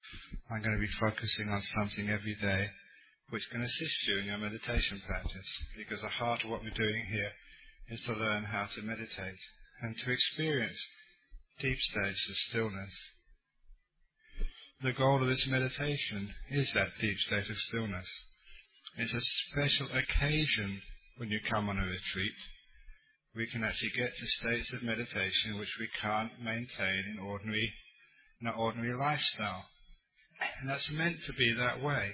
I'm going to be focusing on something every day which can assist you in your meditation practice, because the heart of what we're doing here is to learn how to meditate and to experience deep states of stillness. The goal of this meditation is that deep state of stillness. It's a special occasion when you come on a retreat. We can actually get to states of meditation which we can't maintain in an ordinary lifestyle. And that's meant to be that way.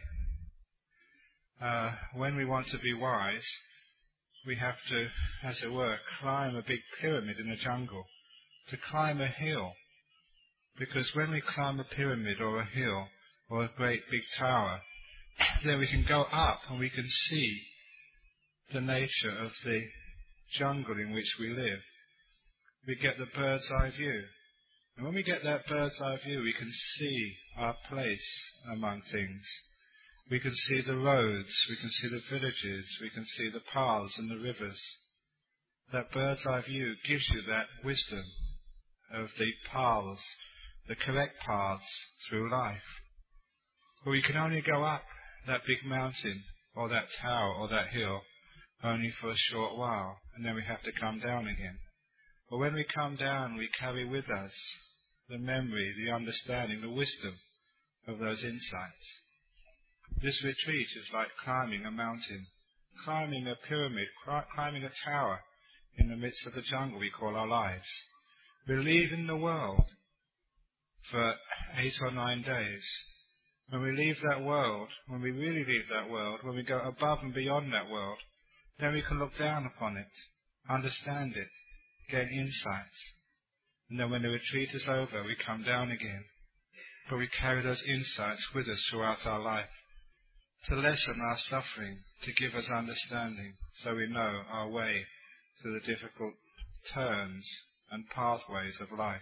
When we want to be wise, we have to, as it were, climb a big pyramid in a jungle, to climb a hill. Because when we climb a pyramid or a hill or a great big tower, then we can go up and we can see the nature of the jungle in which we live. We get the bird's eye view. And when we get that bird's eye view, we can see our place among things. We can see the roads, we can see the villages, we can see the paths and the rivers. That bird's eye view gives you that wisdom of the paths, the correct paths through life. But we can only go up that big mountain or that tower or that hill only for a short while, and then we have to come down again. But when we come down, we carry with us the memory, the understanding, the wisdom of those insights. This retreat is like climbing a mountain, climbing a pyramid, climbing a tower in the midst of the jungle we call our lives. We're leaving the world for 8 or 9 days. When we leave that world, when we really leave that world, when we go above and beyond that world, then we can look down upon it, understand it, gain insights. And then when the retreat is over, we come down again. But we carry those insights with us throughout our life, to lessen our suffering, to give us understanding, so we know our way through the difficult turns and pathways of life.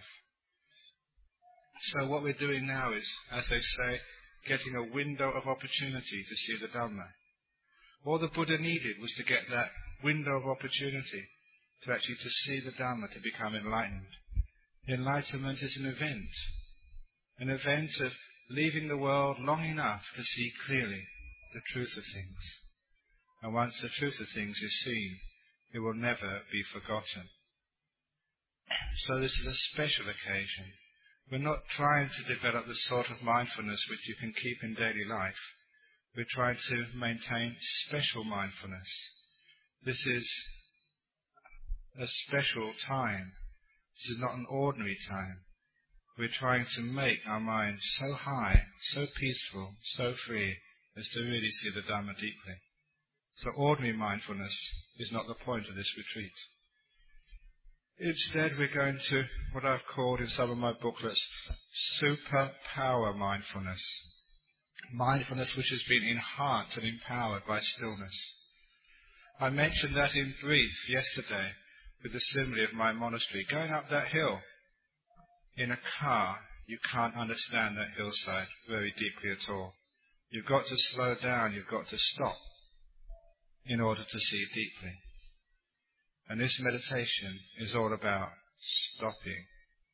So what we're doing now is, as they say, getting a window of opportunity to see the Dhamma. All the Buddha needed was to get that window of opportunity to actually to see the Dhamma, to become enlightened. Enlightenment is an event of leaving the world long enough to see clearly the truth of things. And once the truth of things is seen, it will never be forgotten. So this is a special occasion. We're not trying to develop the sort of mindfulness which you can keep in daily life. We're trying to maintain special mindfulness. This is a special time. This is not an ordinary time. We're trying to make our mind so high, so peaceful, so free, as to really see the Dhamma deeply. So ordinary mindfulness is not the point of this retreat. Instead, we're going to what I've called in some of my booklets superpower mindfulness. Mindfulness which has been enhanced and empowered by stillness. I mentioned that in brief yesterday with the simile of my monastery. Going up that hill in a car, you can't understand that hillside very deeply at all. You've got to slow down, you've got to stop in order to see deeply. And this meditation is all about stopping,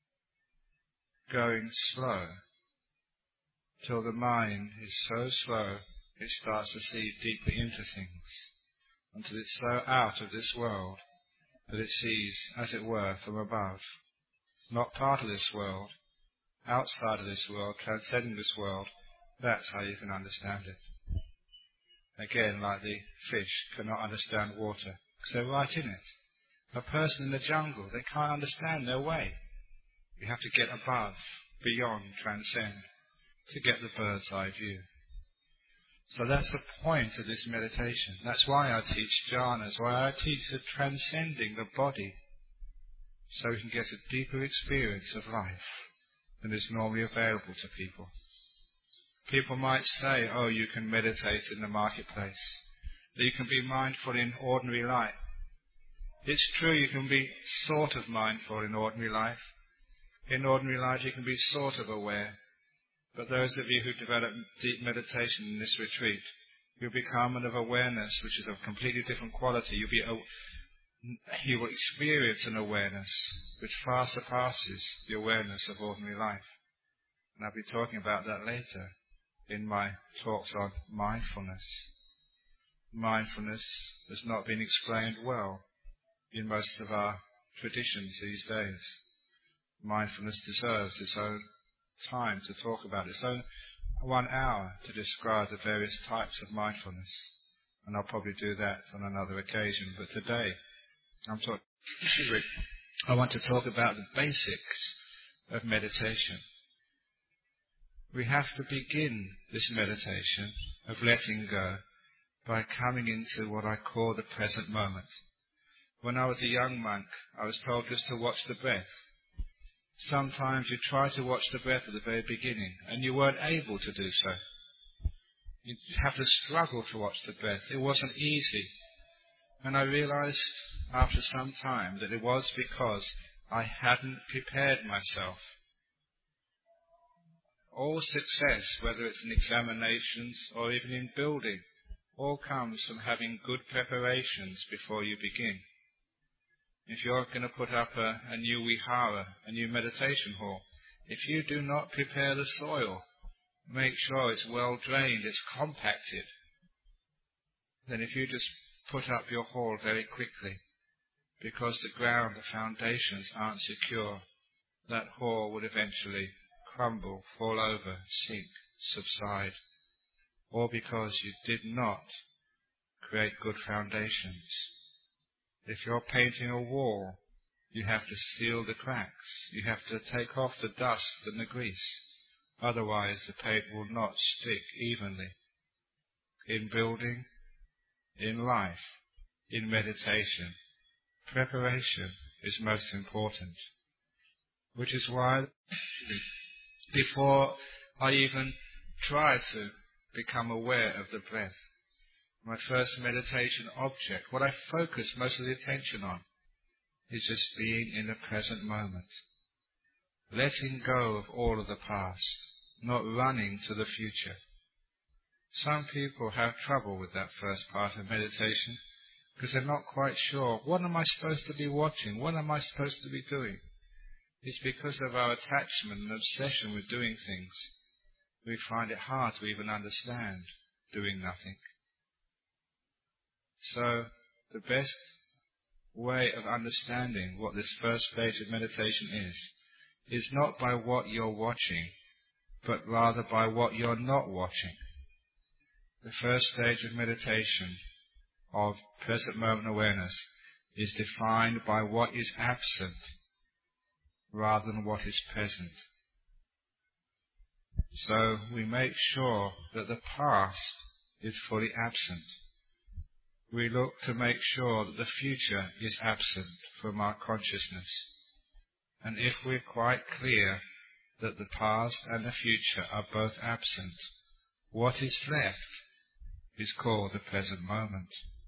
going slow, till the mind is so slow it starts to see deeply into things, until it's so out of this world that it sees, as it were, from above. Not part of this world, outside of this world, transcending this world. That's how you can understand it. Again, like the fish cannot understand water, because they're right in it. A person in the jungle, they can't understand their way. You have to get above, beyond, transcend, to get the bird's eye view. So that's the point of this meditation. That's why I teach jhanas, why I teach the transcending the body, so we can get a deeper experience of life than is normally available to people. People might say, oh, you can meditate in the marketplace, that you can be mindful in ordinary life. It's true, you can be sort of mindful in ordinary life. In ordinary life you can be sort of aware. But those of you who develop deep meditation in this retreat, you'll become of awareness which is of completely different quality. You will experience an awareness which far surpasses the awareness of ordinary life. And I'll be talking about that later in my talks on mindfulness. Mindfulness has not been explained well in most of our traditions these days. Mindfulness deserves its own time to talk about it. Its own 1 hour to describe the various types of mindfulness. And I'll probably do that on another occasion. But today, I want to talk about the basics of meditation. We have to begin this meditation of letting go by coming into what I call the present moment. When I was a young monk, I was told just to watch the breath. Sometimes you try to watch the breath at the very beginning, and you weren't able to do so. You have to struggle to watch the breath. It wasn't easy. And I realized after some time that it was because I hadn't prepared myself. All success, whether it's in examinations or even in building, all comes from having good preparations before you begin. If you're going to put up a new vihara, a new meditation hall, if you do not prepare the soil, make sure it's well drained, it's compacted, then if you just put up your hall very quickly, because the ground, the foundations aren't secure, that hall would eventually crumble, fall over, sink, subside, all because you did not create good foundations. If you're painting a wall, you have to seal the cracks. You have to take off the dust and the grease. Otherwise, the paint will not stick evenly. In building, in life, in meditation, preparation is most important. Which is why, before I even tried to become aware of the breath, my first meditation object, what I focus most of the attention on, is just being in the present moment. Letting go of all of the past, not running to the future. Some people have trouble with that first part of meditation because they're not quite sure, what am I supposed to be watching? What am I supposed to be doing? It's because of our attachment and obsession with doing things. We find it hard to even understand doing nothing. So, the best way of understanding what this first stage of meditation is not by what you're watching, but rather by what you're not watching. The first stage of meditation, of present moment awareness, is defined by what is absent, rather than what is present. So, we make sure that the past is fully absent. We look to make sure that the future is absent from our consciousness. And if we're quite clear that the past and the future are both absent, what is left is called the present moment.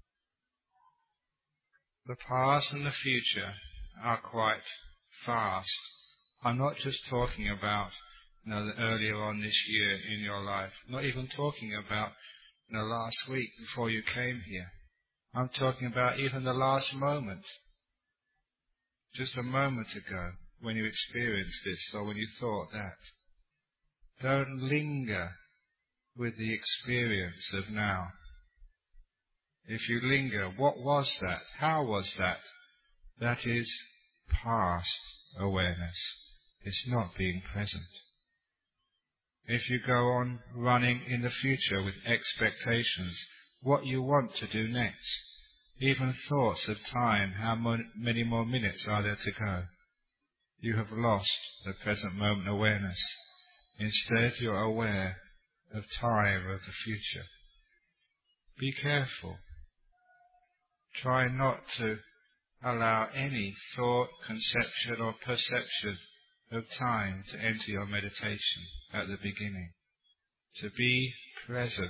The past and the future are quite fast. I'm not just talking about earlier on this year in your life, not even talking about last week before you came here. I'm talking about even the last moment, just a moment ago, when you experienced this or when you thought that. Don't linger with the experience of now. If you linger, what was that? How was that? That is past awareness. It's not being present. If you go on running in the future with expectations, what you want to do next, even thoughts of time, how many more minutes are there to go, you have lost the present moment awareness. Instead, you're aware of time, of the future. Be careful. Try not to allow any thought, conception or perception of time to enter your meditation at the beginning. To be present.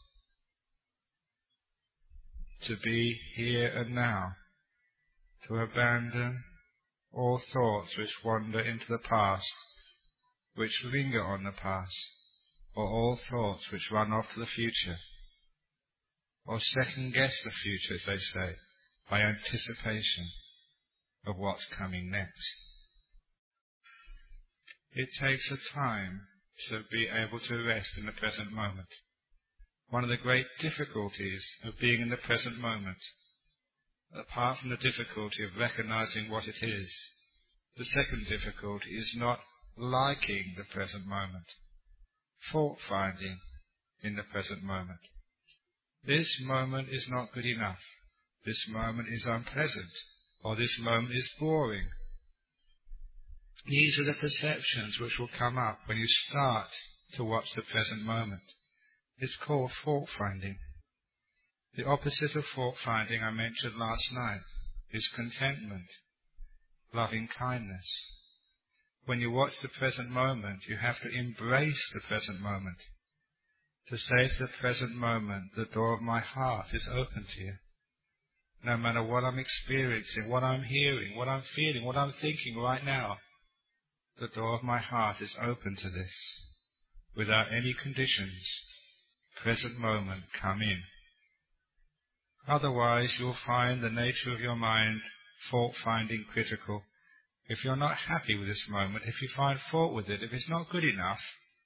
To be here and now. To abandon all thoughts which wander into the past, which linger on the past, or all thoughts which run off to the future, or second-guess the future, as they say, by anticipation of what's coming next. It takes a time to be able to rest in the present moment. One of the great difficulties of being in the present moment, apart from the difficulty of recognizing what it is, the second difficulty is not liking the present moment, fault-finding in the present moment. This moment is not good enough. This moment is unpleasant, or this moment is boring. These are the perceptions which will come up when you start to watch the present moment. It's called fault-finding. The opposite of fault-finding I mentioned last night is contentment, loving-kindness. When you watch the present moment, you have to embrace the present moment. To say to the present moment, the door of my heart is open to you. No matter what I'm experiencing, what I'm hearing, what I'm feeling, what I'm thinking right now, the door of my heart is open to this. Without any conditions, present moment, come in. Otherwise, you'll find the nature of your mind fault-finding, critical. If you're not happy with this moment, if you find fault with it, if it's not good enough,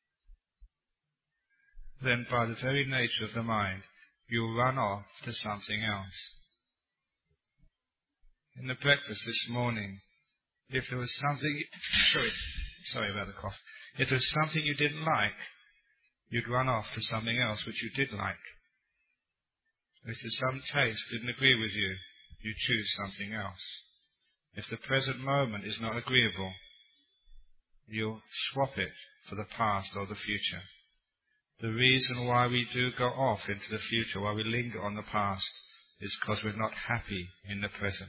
then by the very nature of the mind, you'll run off to something else. In the breakfast this morning, if there was something, sorry about the cough, if there was something you didn't like, you'd run off to something else which you did like. If there's some taste didn't agree with you, you choose something else. If the present moment is not agreeable, you'll swap it for the past or the future. The reason why we do go off into the future, why we linger on the past, is because we're not happy in the present.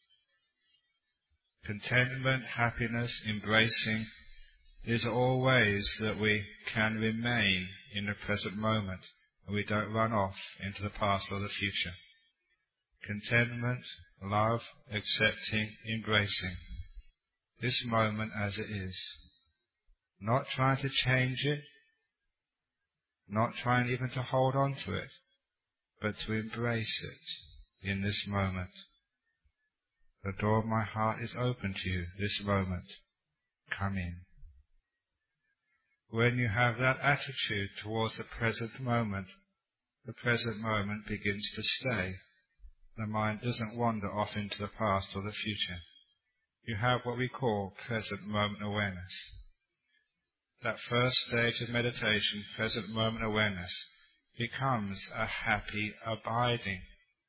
Contentment, happiness, embracing, these are all ways that we can remain in the present moment and we don't run off into the past or the future. Contentment, love, accepting, embracing this moment as it is. Not trying to change it, not trying even to hold on to it, but to embrace it in this moment. The door of my heart is open to you this moment. Come in. When you have that attitude towards the present moment begins to stay. The mind doesn't wander off into the past or the future. You have what we call present moment awareness. That first stage of meditation, present moment awareness, becomes a happy abiding.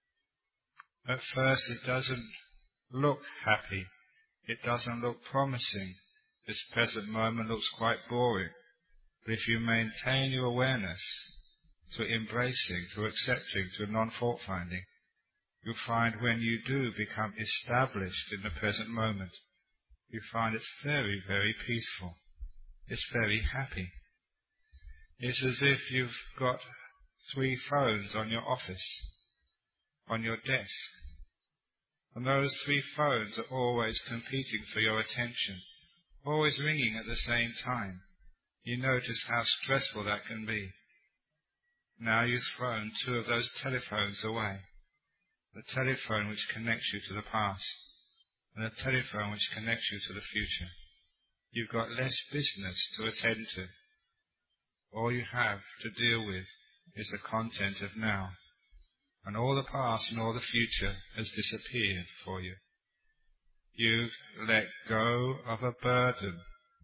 At first it doesn't look happy. It doesn't look promising. This present moment looks quite boring. But if you maintain your awareness through embracing, through accepting, through non-fault finding, you'll find when you do become established in the present moment, you find it's very, very peaceful. It's very happy. It's as if you've got 3 phones on your office, on your desk. And those 3 phones are always competing for your attention, always ringing at the same time. You notice how stressful that can be. Now you've thrown 2 of those telephones away. The telephone which connects you to the past, and the telephone which connects you to the future. You've got less business to attend to. All you have to deal with is the content of now. And all the past and all the future has disappeared for you. You've let go of a burden.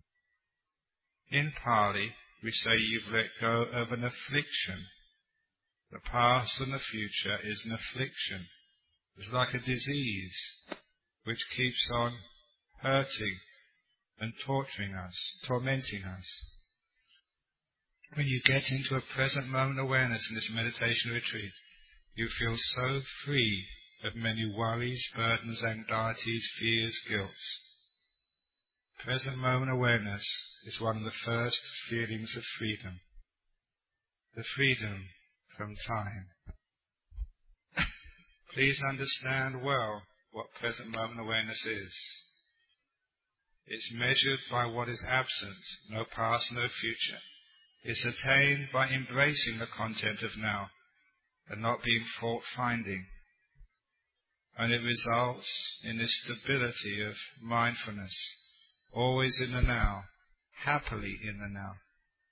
In Pali, we say you've let go of an affliction. The past and the future is an affliction. It's like a disease which keeps on hurting and torturing us, tormenting us. When you get into a present moment awareness in this meditation retreat, you feel so free of many worries, burdens, anxieties, fears, guilts. Present moment awareness is one of the first feelings of freedom. The freedom from time. Please understand well what present moment awareness is. It's measured by what is absent, no past, no future. It's attained by embracing the content of now and not being fault-finding. And it results in this stability of mindfulness, always in the now, happily in the now.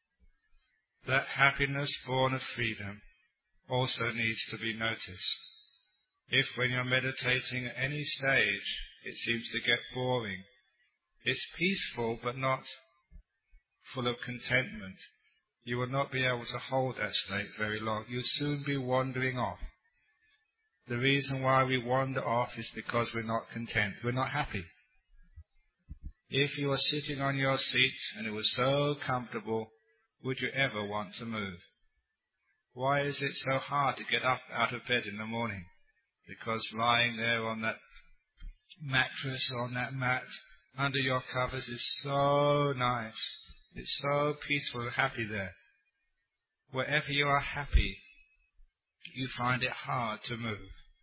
That happiness born of freedom also needs to be noticed. If when you're meditating at any stage it seems to get boring, it's peaceful but not full of contentment, you will not be able to hold that state very long. You'll soon be wandering off. The reason why we wander off is because we're not content, we're not happy. If you were sitting on your seat and it was so comfortable, would you ever want to move? Why is it so hard to get up out of bed in the morning? Because lying there on that mattress, on that mat, under your covers is so nice. It's so peaceful and happy there. Wherever you are happy, you find it hard to move.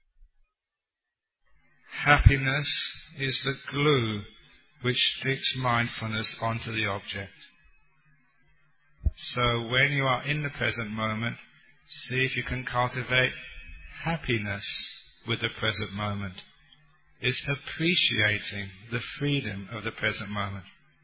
Happiness is the glue which sticks mindfulness onto the object. So when you are in the present moment, see if you can cultivate happiness with the present moment. It's appreciating the freedom of the present moment.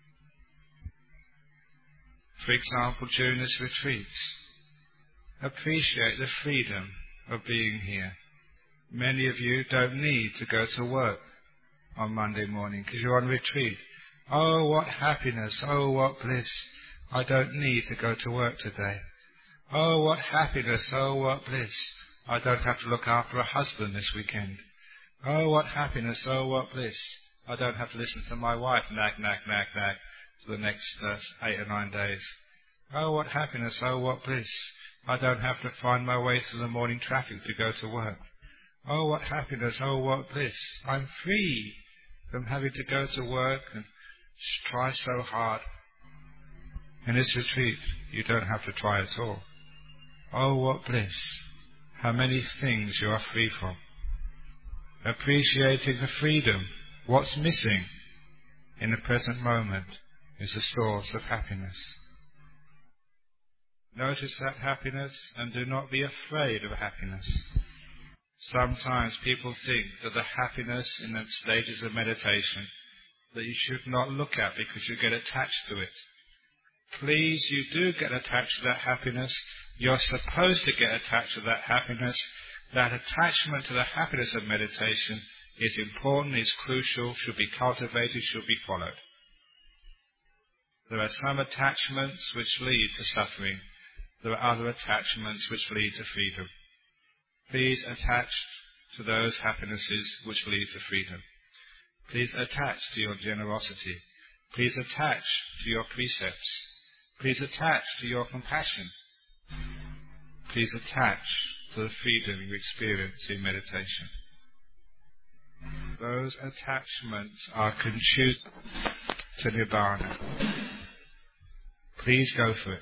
For example, during this retreat, appreciate the freedom of being here. Many of you don't need to go to work on Monday morning because you're on retreat. Oh, what happiness! Oh, what bliss! I don't need to go to work today. Oh, what happiness! Oh, what bliss! I don't have to look after a husband this weekend. Oh, what happiness! Oh, what bliss! I don't have to listen to my wife nag for the next 8 or 9 days. Oh, what happiness! Oh, what bliss! I don't have to find my way through the morning traffic to go to work. Oh, what happiness! Oh, what bliss! I'm free from having to go to work and try so hard. In this retreat, you don't have to try at all. Oh, what bliss! How many things you are free from. Appreciating the freedom, what's missing in the present moment is the source of happiness. Notice that happiness and do not be afraid of happiness. Sometimes people think that the happiness in the stages of meditation that you should not look at because you get attached to it. Please, you do get attached to that happiness. You're supposed to get attached to that happiness. That attachment to the happiness of meditation is important, is crucial, should be cultivated, should be followed. There are some attachments which lead to suffering. There are other attachments which lead to freedom. Please attach to those happinesses which lead to freedom. Please attach to your generosity. Please attach to your precepts. Please attach to your compassion. Please attach to the freedom you experience in meditation. Those attachments are conducive to Nibbana. Please go for it.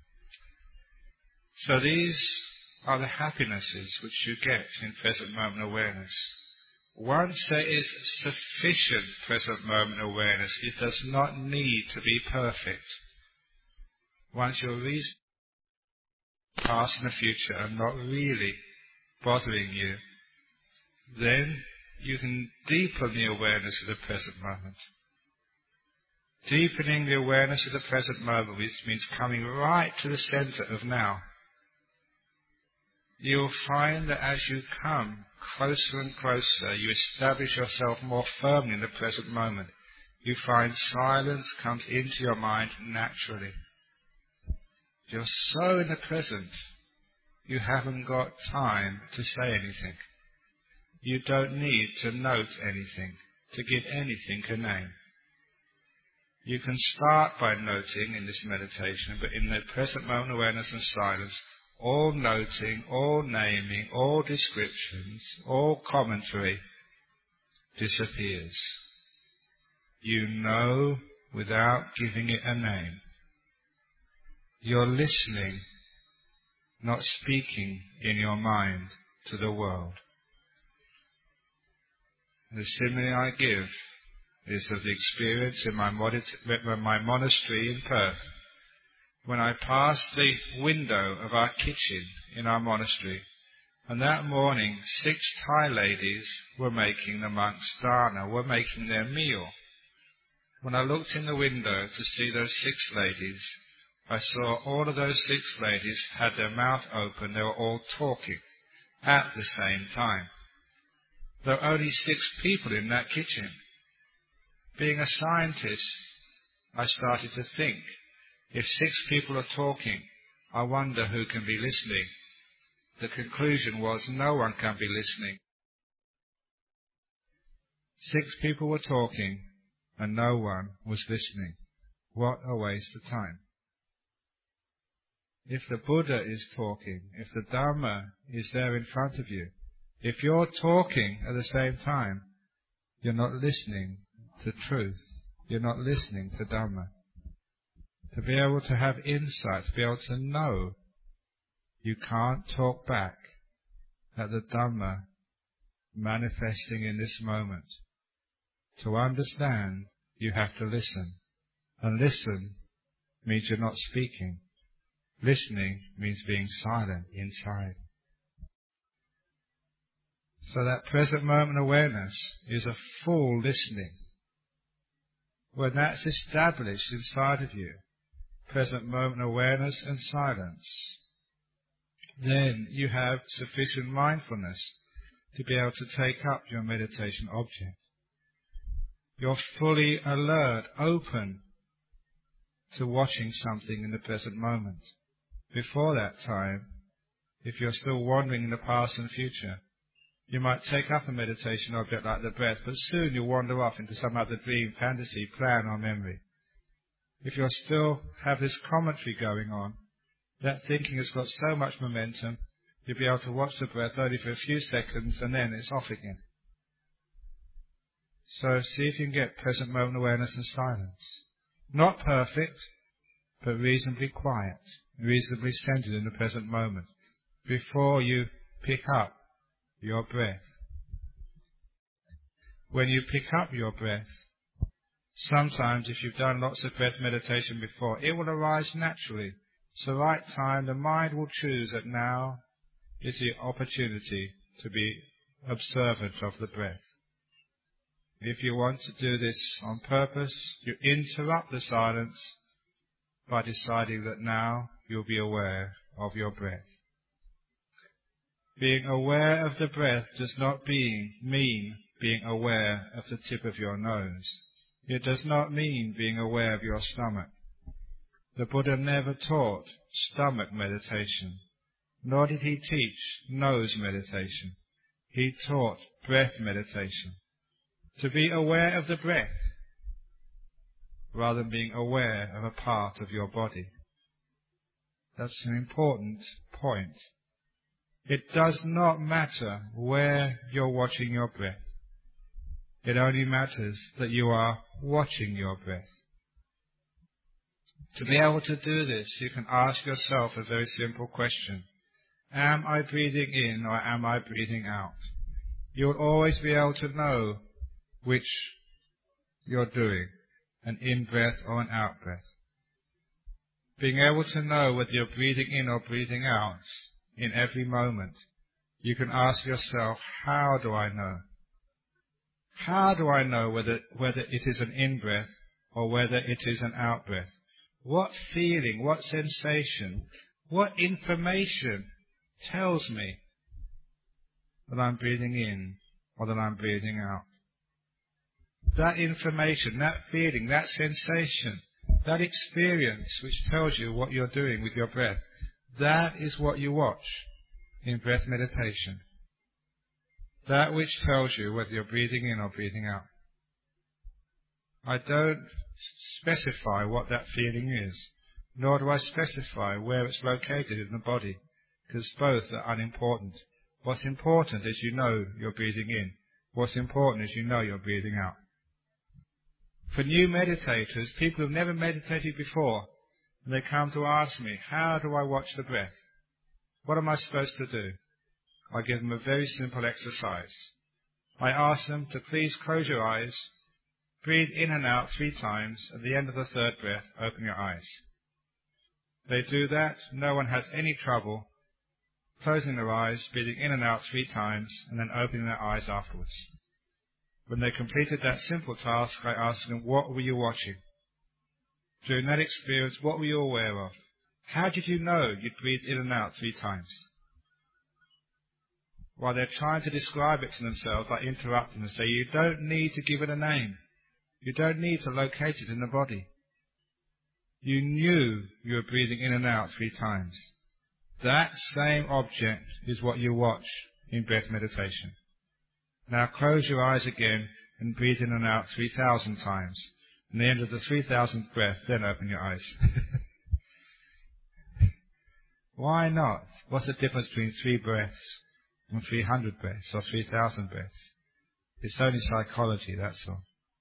So these are the happinesses which you get in present moment awareness. Once there is sufficient present moment awareness, it does not need to be perfect. Once your reason, past and the future are not really bothering you, then you can deepen the awareness of the present moment. Deepening the awareness of the present moment, which means coming right to the center of now. You'll find that as you come closer and closer, you establish yourself more firmly in the present moment. You find silence comes into your mind naturally. You're so in the present, you haven't got time to say anything. You don't need to note anything, to give anything a name. You can start by noting in this meditation, but in the present moment awareness and silence, all noting, all naming, all descriptions, all commentary disappears. You know without giving it a name. You're listening, not speaking in your mind to the world. The simile I give is of the experience in my monastery in Perth. When I passed the window of our kitchen in our monastery, and that morning 6 Thai ladies were making, the monks' dana, were making their meal. When I looked in the window to see those 6 ladies, I saw all of those 6 ladies had their mouth open. They were all talking at the same time. There were only 6 people in that kitchen. Being a scientist, I started to think, if 6 people are talking, I wonder who can be listening. The conclusion was no one can be listening. 6 people were talking and no one was listening. What a waste of time. If the Buddha is talking, if the Dhamma is there in front of you, if you're talking at the same time, you're not listening to truth. You're not listening to Dhamma. To be able to have insight, to be able to know, you can't talk back at the Dhamma manifesting in this moment. To understand, you have to listen. And listen means you're not speaking. Listening means being silent inside. So that present moment awareness is a full listening. When that's established inside of you, present moment awareness and silence, then you have sufficient mindfulness to be able to take up your meditation object. You're fully alert, open to watching something in the present moment. Before that time, if you're still wandering in the past and future, you might take up a meditation object like the breath, but soon you'll wander off into some other dream, fantasy, plan or memory. If you still have this commentary going on, that thinking has got so much momentum, you'll be able to watch the breath only for a few seconds and then it's off again. So see if you can get present moment awareness and silence. Not perfect, but reasonably quiet, reasonably centered in the present moment, before you pick up your breath. When you pick up your breath, sometimes if you've done lots of breath meditation before, it will arise naturally. It's the right time. The mind will choose that now is the opportunity to be observant of the breath. If you want to do this on purpose, you interrupt the silence by deciding that now you'll be aware of your breath. Being aware of the breath does not mean being aware of the tip of your nose. It does not mean being aware of your stomach. The Buddha never taught stomach meditation, nor did he teach nose meditation. He taught breath meditation. To be aware of the breath, rather than being aware of a part of your body. That's an important point. It does not matter where you're watching your breath. It only matters that you are watching your breath. To be able to do this, you can ask yourself a very simple question. Am I breathing in or am I breathing out? You'll always be able to know which you're doing, an in-breath or an out-breath. Being able to know whether you're breathing in or breathing out in every moment, you can ask yourself, how do I know? How do I know whether it is an in-breath or whether it is an out-breath? What feeling, what sensation, what information tells me that I'm breathing in or that I'm breathing out? That information, that feeling, that sensation, that experience which tells you what you're doing with your breath, that is what you watch in breath meditation. That which tells you whether you're breathing in or breathing out. I don't specify what that feeling is, nor do I specify where it's located in the body, because both are unimportant. What's important is you know you're breathing in. What's important is you know you're breathing out. For new meditators, people who've never meditated before, and they come to ask me, how do I watch the breath? What am I supposed to do? I give them a very simple exercise. I ask them to please close your eyes, breathe in and out 3 times. At the end of the 3rd breath, open your eyes. They do that. No one has any trouble closing their eyes, breathing in and out 3 times, and then opening their eyes afterwards. When they completed that simple task, I asked them, what were you watching? During that experience, what were you aware of? How did you know you'd breathe in and out 3 times? While they're trying to describe it to themselves, I interrupt them and say, you don't need to give it a name. You don't need to locate it in the body. You knew you were breathing in and out 3 times. That same object is what you watch in breath meditation. Now close your eyes again and breathe in and out 3,000 times. And at the end of the 3,000th breath, then open your eyes. Why not? What's the difference between 3 breaths and 300 breaths or 3,000 breaths? It's only psychology, that's all.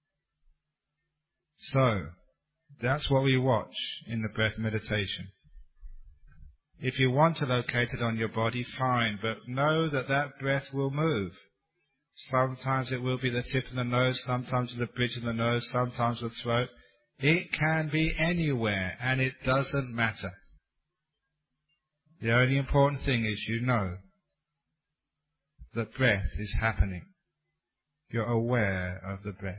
So, that's what we watch in the breath meditation. If you want to locate it on your body, fine, but know that that breath will move. Sometimes it will be the tip of the nose, sometimes the bridge of the nose, sometimes the throat. It can be anywhere, and it doesn't matter. The only important thing is you know that breath is happening. You're aware of the breath.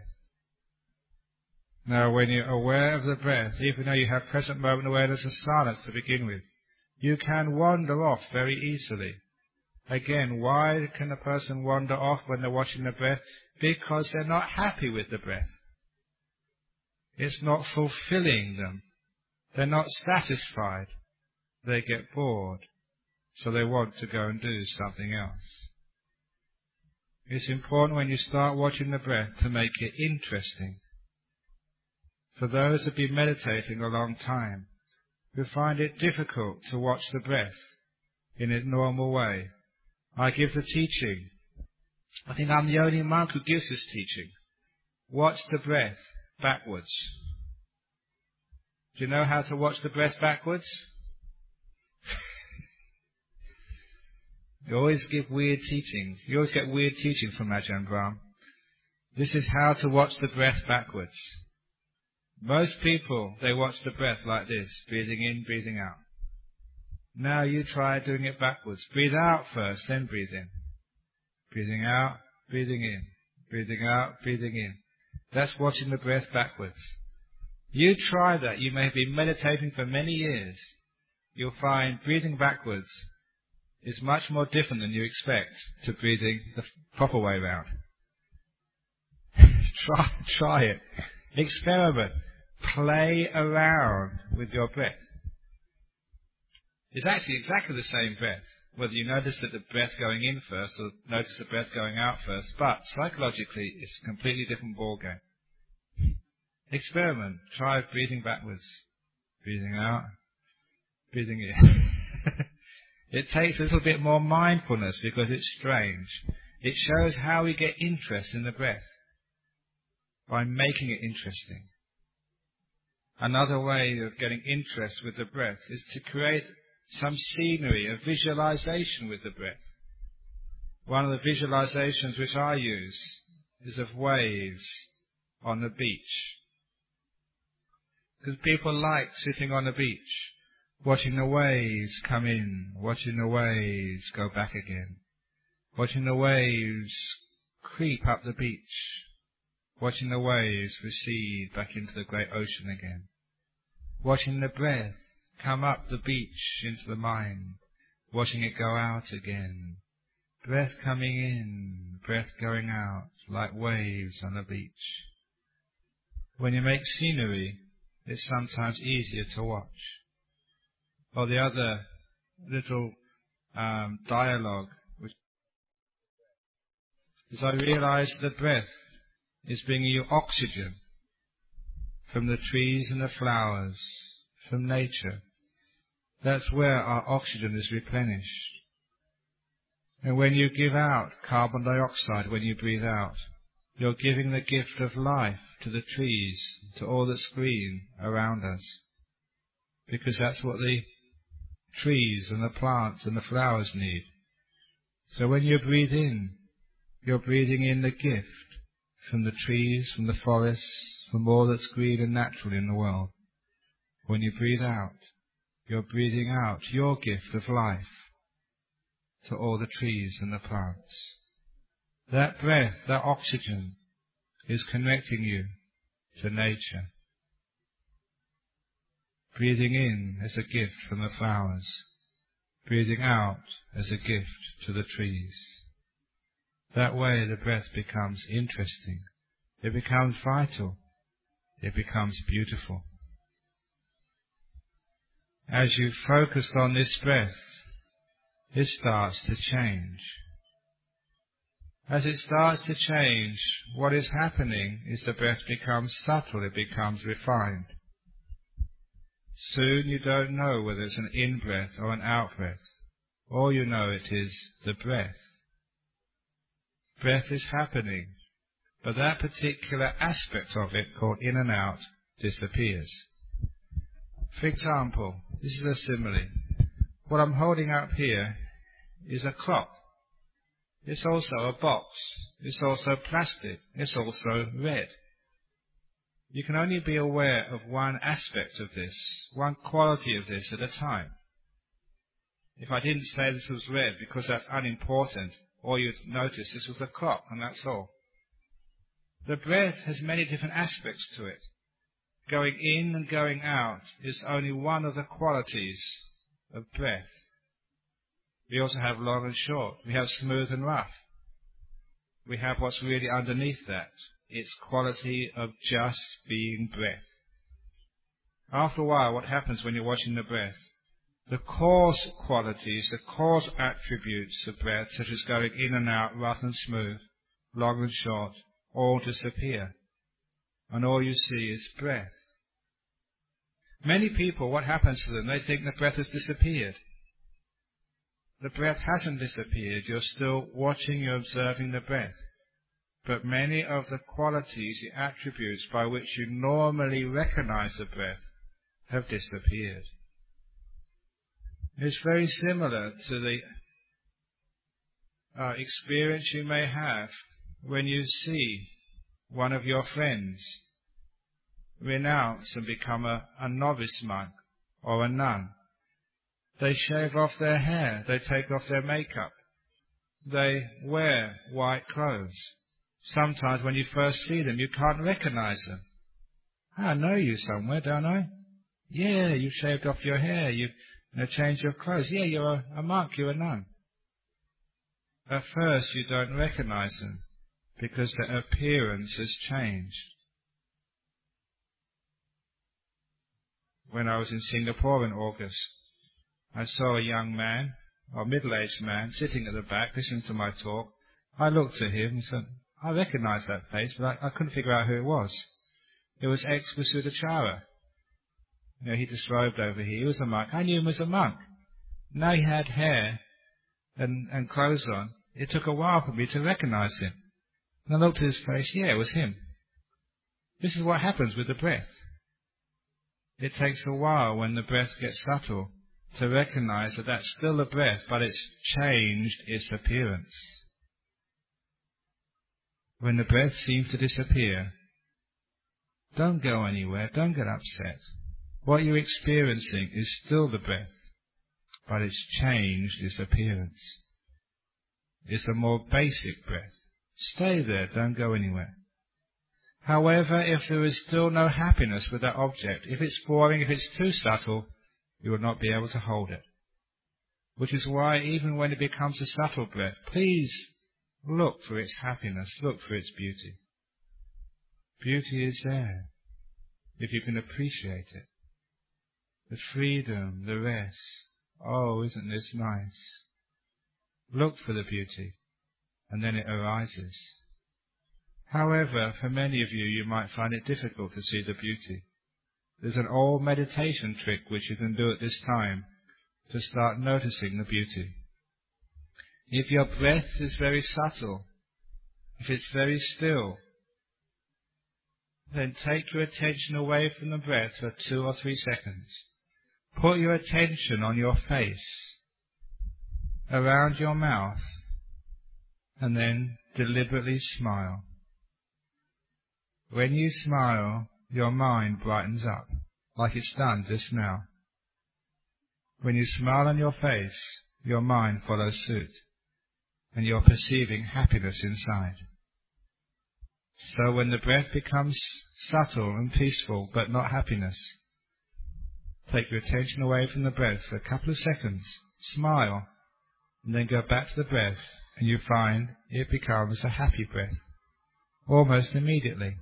Now, when you're aware of the breath, even though you have present moment awareness and silence to begin with, you can wander off very easily. Again, why can a person wander off when they're watching the breath? Because they're not happy with the breath. It's not fulfilling them. They're not satisfied. They get bored, so they want to go and do something else. It's important when you start watching the breath to make it interesting. For those who have been meditating a long time, who find it difficult to watch the breath in a normal way, I give the teaching. I think I'm the only monk who gives this teaching. Watch the breath backwards. Do you know how to watch the breath backwards? You always give weird teachings. You always get weird teachings from Ajahn Brahm. This is how to watch the breath backwards. Most people, they watch the breath like this, breathing in, breathing out. Now you try doing it backwards. Breathe out first, then breathe in. Breathing out, breathing in. Breathing out, breathing in. That's watching the breath backwards. You try that. You may have been meditating for many years. You'll find breathing backwards is much more different than you expect to breathing the proper way round. Try it. Experiment. Play around with your breath. It's actually exactly the same breath, whether you notice that the breath going in first or notice the breath going out first, but psychologically it's a completely different ballgame. Experiment. Try breathing backwards. Breathing out. Breathing in. It takes a little bit more mindfulness because it's strange. It shows how we get interest in the breath by making it interesting. Another way of getting interest with the breath is to create some scenery, a visualization with the breath. One of the visualizations which I use is of waves on the beach. Because people like sitting on the beach, watching the waves come in, watching the waves go back again, watching the waves creep up the beach, watching the waves recede back into the great ocean again, watching the breath come up the beach into the mind, watching it go out again, breath coming in, breath going out, like waves on the beach. When you make scenery, it's sometimes easier to watch. Or the other little dialogue, which is I realize the breath is bringing you oxygen from the trees and the flowers, from nature. That's where our oxygen is replenished. And when you give out carbon dioxide, when you breathe out, you're giving the gift of life to the trees, to all that's green around us. Because that's what the trees and the plants and the flowers need. So when you breathe in, you're breathing in the gift from the trees, from the forests, from all that's green and natural in the world. When you breathe out, you're breathing out your gift of life to all the trees and the plants. That breath, that oxygen, is connecting you to nature. breathing in as a gift from the flowers, breathing out as a gift to the trees. That way the breath becomes interesting, it becomes vital, it becomes beautiful. As you focus on this breath, it starts to change. As it starts to change, what is happening is the breath becomes subtle, it becomes refined. Soon you don't know whether it's an in-breath or an out-breath. All you know it is the breath. Breath is happening, but that particular aspect of it, called in and out, disappears. For example, this is a simile. What I'm holding up here is a clock. It's also a box. It's also plastic. It's also red. You can only be aware of one aspect of this, one quality of this at a time. If I didn't say this was red because that's unimportant, all you'd notice this was a clock, and that's all. The breath has many different aspects to it. Going in and going out is only one of the qualities of breath. We also have long and short. We have smooth and rough. We have what's really underneath that. Its quality of just being breath. After a while, what happens when you're watching the breath? The cause qualities, the cause attributes of breath, such as going in and out, rough and smooth, long and short, all disappear. And all you see is breath. Many people, what happens to them? They think the breath has disappeared. The breath hasn't disappeared. You're still watching, you're observing the breath. But many of the qualities, the attributes by which you normally recognize the breath have disappeared. It's very similar to the experience you may have when you see one of your friends renounce and become a novice monk or a nun. They shave off their hair, they take off their makeup, they wear white clothes. Sometimes when you first see them, you can't recognize them. I know you somewhere, don't I? Yeah, you've shaved off your hair, you've changed your clothes. Yeah, you're a monk, you're a nun. At first you don't recognize them because their appearance has changed. When I was in Singapore in August, I saw a young man, or middle-aged man, sitting at the back, listening to my talk. I looked at him and said, I recognized that face, but I couldn't figure out who it was. It was ex-Visuddhacharya. He disrobed over here. He was a monk. I knew him as a monk. Now he had hair and clothes on. It took a while for me to recognize him. And I looked at his face. Yeah, it was him. This is what happens with the breath. It takes a while when the breath gets subtle to recognize that that's still the breath, but it's changed its appearance. When the breath seems to disappear, don't go anywhere, don't get upset. What you're experiencing is still the breath, but it's changed its appearance. It's a more basic breath. Stay there, don't go anywhere. However, if there is still no happiness with that object, if it's boring, if it's too subtle, you will not be able to hold it. Which is why even when it becomes a subtle breath, please look for its happiness, look for its beauty. Beauty is there, if you can appreciate it. The freedom, the rest. Oh, isn't this nice? Look for the beauty, and then it arises. However, for many of you, you might find it difficult to see the beauty. There's an old meditation trick which you can do at this time to start noticing the beauty. If your breath is very subtle, if it's very still, then take your attention away from the breath for 2 or 3 seconds. Put your attention on your face, around your mouth, and then deliberately smile. When you smile, your mind brightens up, like it's done just now. When you smile on your face, your mind follows suit, and you're perceiving happiness inside. So when the breath becomes subtle and peaceful, but not happiness, Take your attention away from the breath for a couple of seconds. Smile. And then go back to the breath, and you find it becomes a happy breath. Almost immediately.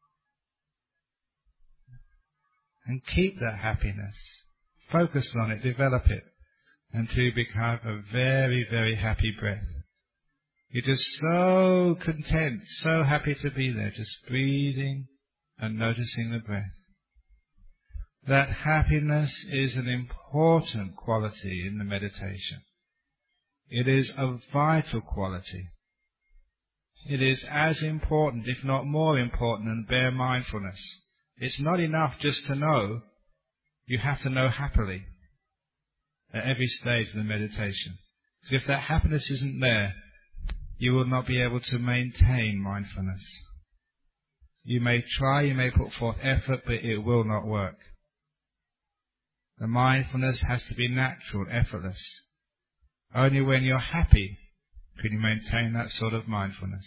And keep that happiness. Focus on it, develop it, until you become a very, very happy breath. You're just so content, so happy to be there, just breathing and noticing the breath. That happiness is an important quality in the meditation. It is a vital quality. It is as important, if not more important, than bare mindfulness. It's not enough just to know. You have to know happily at every stage of the meditation. Because if that happiness isn't there, you will not be able to maintain mindfulness. You may try, you may put forth effort, but it will not work. The mindfulness has to be natural, effortless. Only when you're happy can you maintain that sort of mindfulness.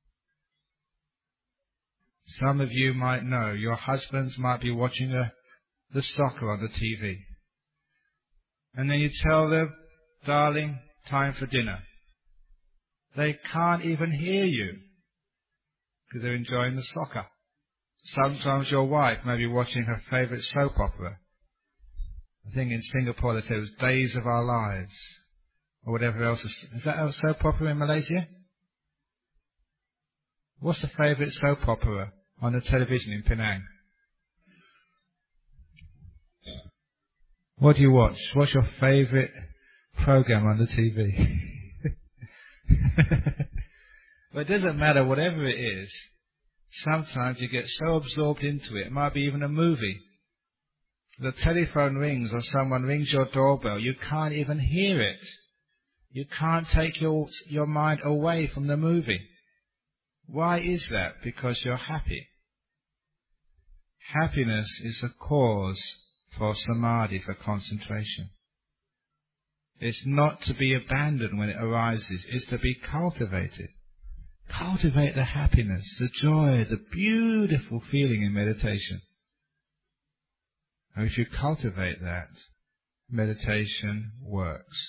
Some of you might know your husbands might be watching the soccer on the TV. And then you tell them, darling, time for dinner. They can't even hear you because they're enjoying the soccer. Sometimes your wife may be watching her favourite soap opera. I think in Singapore they say it was Days of Our Lives. Or whatever else. Is that a soap opera in Malaysia? What's the favourite soap opera on the television in Penang? What do you watch? What's your favourite program on the TV? But it doesn't matter, whatever it is. Sometimes you get so absorbed into it. It might be even a movie. The telephone rings or someone rings your doorbell. You can't even hear it. You can't take your mind away from the movie. Why is that? Because you're happy. Happiness is a cause for samadhi, for concentration. It's not to be abandoned when it arises. It's to be cultivated. Cultivate the happiness, the joy, the beautiful feeling in meditation. And if you cultivate that, meditation works.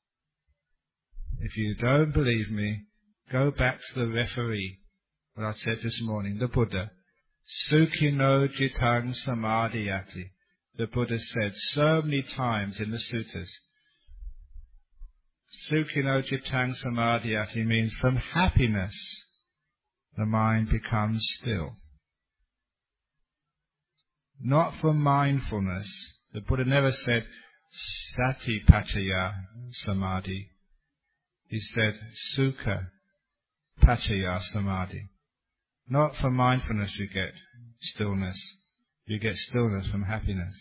If you don't believe me, go back to the referee, what I said this morning, the Buddha. Sukhino jitang samadhiyati. The Buddha said so many times in the suttas. Sukhino jitang samadhiyati means from happiness the mind becomes still. Not from mindfulness. The Buddha never said satipatthaya samadhi. He said, Sukha Pachaya Samadhi. Not from mindfulness you get stillness. You get stillness from happiness.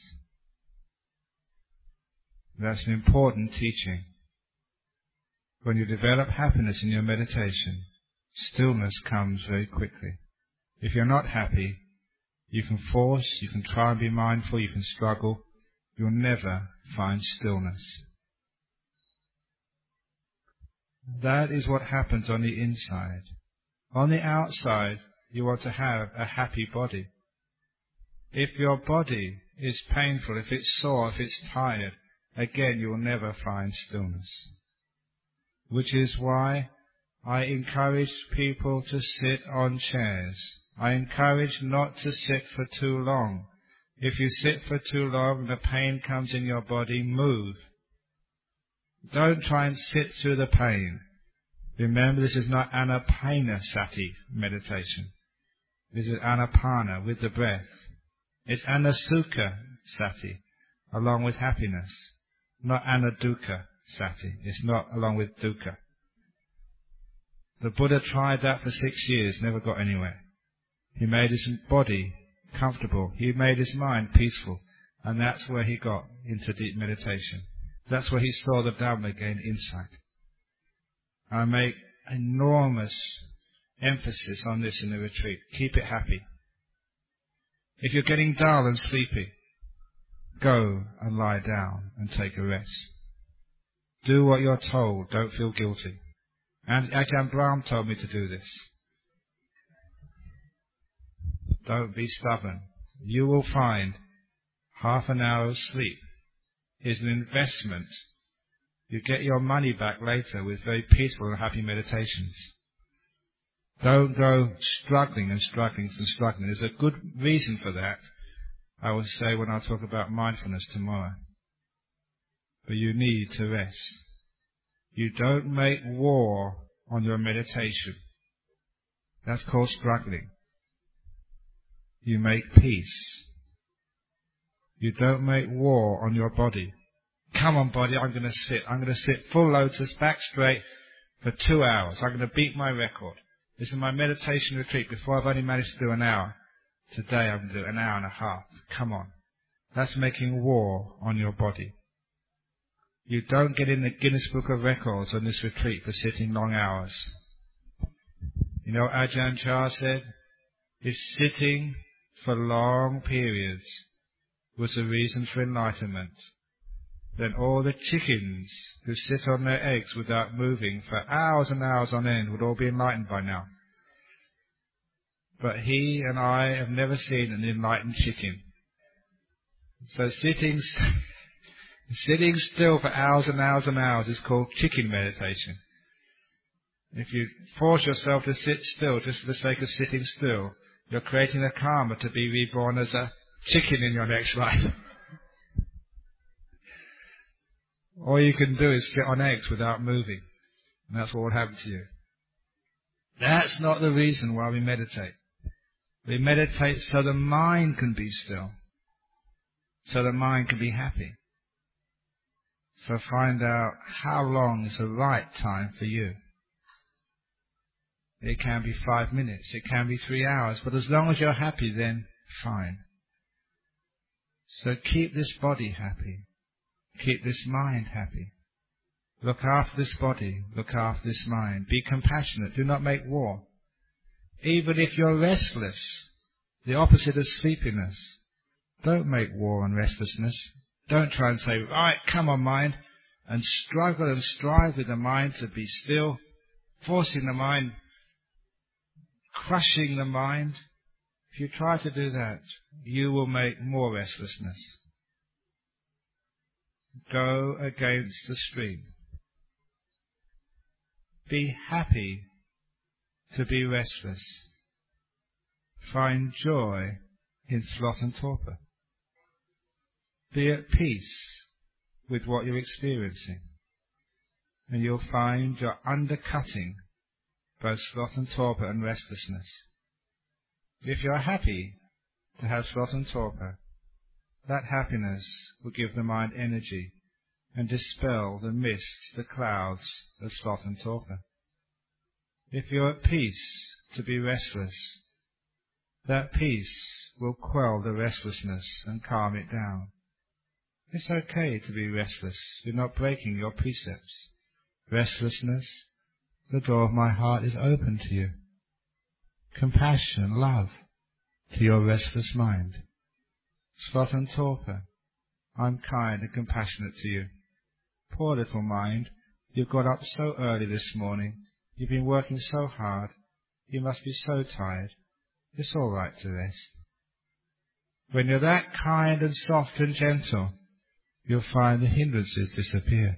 That's an important teaching. When you develop happiness in your meditation, stillness comes very quickly. If you're not happy, you can force, you can try and be mindful, you can struggle. You'll never find stillness. That is what happens on the inside. On the outside, you want to have a happy body. If your body is painful, if it's sore, if it's tired, again you will never find stillness. Which is why I encourage people to sit on chairs. I encourage not to sit for too long. If you sit for too long and the pain comes in your body, move. Don't try and sit through the pain. Remember, this is not anapanasati meditation. This is anapana, with the breath. It's anasukha sati, along with happiness. Not anadukkha sati. It's not along with dukkha. The Buddha tried that for 6 years, never got anywhere. He made his body comfortable. He made his mind peaceful. And that's where he got into deep meditation. That's where he saw the Dhamma gain insight. I make enormous emphasis on this in the retreat. Keep it happy. If you're getting dull and sleepy, go and lie down and take a rest. Do what you're told. Don't feel guilty. And Ajahn Brahm told me to do this. Don't be stubborn. You will find half an hour of sleep is an investment. You get your money back later with very peaceful and happy meditations. Don't go struggling and struggling and struggling. There's a good reason for that, I will say when I talk about mindfulness tomorrow. But you need to rest. You don't make war on your meditation. That's called struggling. You make peace. You don't make war on your body. Come on, body, I'm going to sit. I'm going to sit full lotus, back straight, for 2 hours. I'm going to beat my record. This is my meditation retreat. Before I've only managed to do an hour. Today I'm going to do an hour and a half. Come on. That's making war on your body. You don't get in the Guinness Book of Records on this retreat for sitting long hours. You know what Ajahn Chah said? If sitting for long periods was the reason for enlightenment, then all the chickens who sit on their eggs without moving for hours and hours on end would all be enlightened by now. But he and I have never seen an enlightened chicken. So sitting still for hours and hours and hours is called chicken meditation. If you force yourself to sit still just for the sake of sitting still, you're creating a karma to be reborn as a chicken in your next life. All you can do is sit on eggs without moving. And that's what will happen to you. That's not the reason why we meditate. We meditate so the mind can be still. So the mind can be happy. So find out how long is the right time for you. It can be 5 minutes, it can be 3 hours, but as long as you're happy, then fine. So keep this body happy. Keep this mind happy. Look after this body, look after this mind. Be compassionate, do not make war. Even if you're restless, the opposite of sleepiness, don't make war on restlessness. Don't try and say, right, come on mind, and struggle and strive with the mind to be still, forcing the mind, crushing the mind. If you try to do that, you will make more restlessness. Go against the stream. Be happy to be restless. Find joy in sloth and torpor. Be at peace with what you're experiencing, and you'll find you're undercutting both sloth and torpor and restlessness. If you're happy to have sloth and torpor, that happiness will give the mind energy and dispel the mists, the clouds of sloth and torpor. If you're at peace to be restless, that peace will quell the restlessness and calm it down. It's okay to be restless. You're not breaking your precepts. Restlessness, the door of my heart is open to you. Compassion, love to your restless mind. Sloth and torpor, I'm kind and compassionate to you. Poor little mind, you've got up so early this morning. You've been working so hard. You must be so tired. It's all right to rest. When you're that kind and soft and gentle, you'll find the hindrances disappear.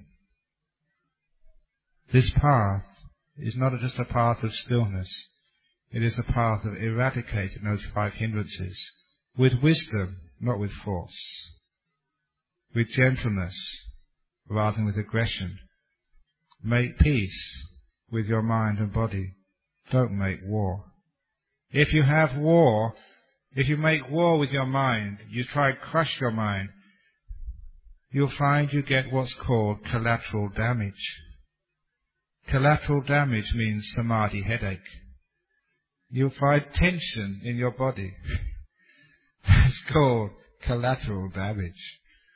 This path is not just a path of stillness. It is a path of eradicating those 5 hindrances with wisdom, not with force, with gentleness rather than with aggression. Make peace with your mind and body. Don't make war. If you have war, if you make war with your mind, you try and crush your mind, you'll find you get what's called collateral damage. Collateral damage means samadhi headache. You'll find tension in your body. It's called collateral damage.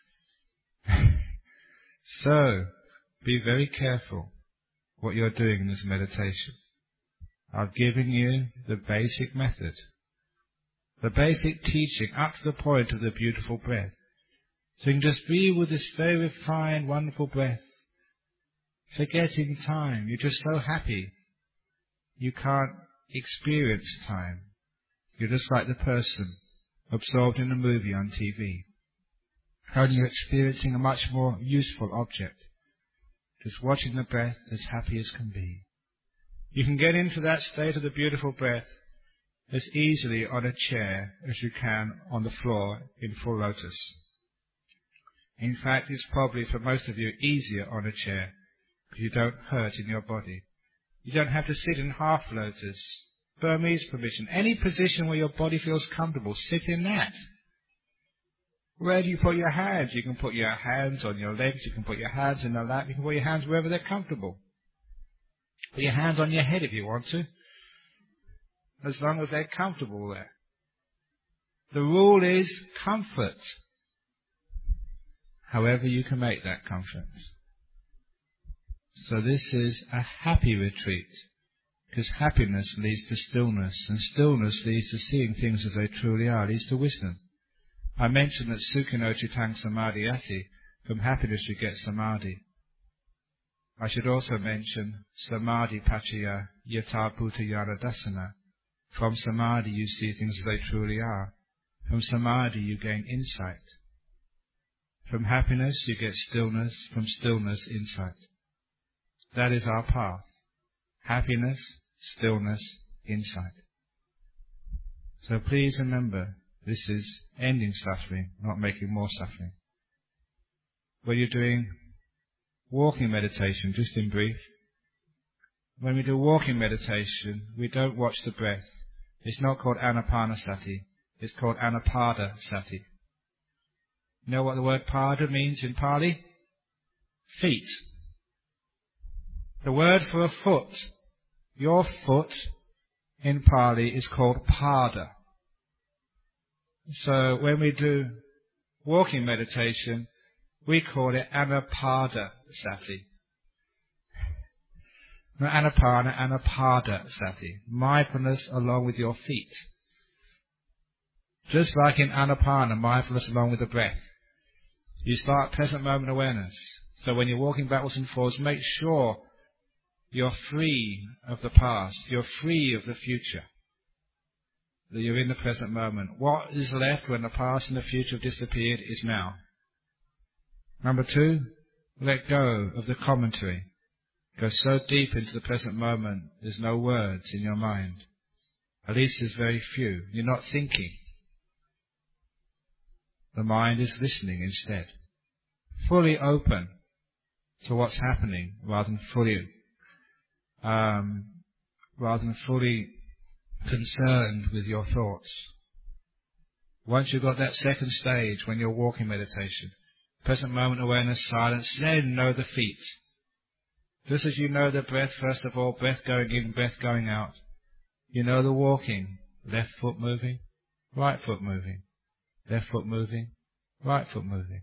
So, be very careful what you're doing in this meditation. I've given you the basic method, the basic teaching up to the point of the beautiful breath. So you can just be with this very refined, wonderful breath, forgetting time. You're just so happy. You can't experience time. You're just like the person absorbed in a movie on TV. only you're experiencing a much more useful object. Just watching the breath as happy as can be. You can get into that state of the beautiful breath as easily on a chair as you can on the floor in full lotus. In fact, it's probably for most of you easier on a chair because you don't hurt in your body. You don't have to sit in half lotus, Burmese position, any position where your body feels comfortable, sit in that. Where do you put your hands? You can put your hands on your legs, you can put your hands in the lap, you can put your hands wherever they're comfortable. Put your hands on your head if you want to, as long as they're comfortable there. The rule is comfort, however you can make that comfort. So this is a happy retreat, because happiness leads to stillness, and stillness leads to seeing things as they truly are, leads to wisdom. I mentioned that Sukhino Chitang Samadhiyati, from happiness you get samadhi. I should also mention Samadhi Pachaya Yatha Bhuta Yana Dasana. From samadhi you see things as they truly are. From samadhi you gain insight. From happiness you get stillness, from stillness insight. That is our path. Happiness, stillness, insight. So please remember, this is ending suffering, not making more suffering. When you're doing walking meditation, just in brief, when we do walking meditation, we don't watch the breath. It's not called anapanasati, it's called anapadasati. You know what the word pada means in Pali? Feet. The word for a foot, your foot in Pali is called pada. So when we do walking meditation, we call it anapadasati. Not anapana, anapadasati. Mindfulness along with your feet. Just like in anapana, mindfulness along with the breath. You start present moment awareness. So when you're walking backwards and forwards, make sure you're free of the past, you're free of the future, that you're in the present moment. What is left when the past and the future have disappeared is now. Number 2, let go of the commentary. Go so deep into the present moment, there's no words in your mind. At least there's very few. You're not thinking. The mind is listening instead. Fully open to what's happening rather than fully concerned with your thoughts. Once you've got that second stage, when you're walking meditation, present moment awareness, silence, then know the feet. Just as you know the breath, first of all, breath going in, breath going out, you know the walking, left foot moving, right foot moving, left foot moving, right foot moving.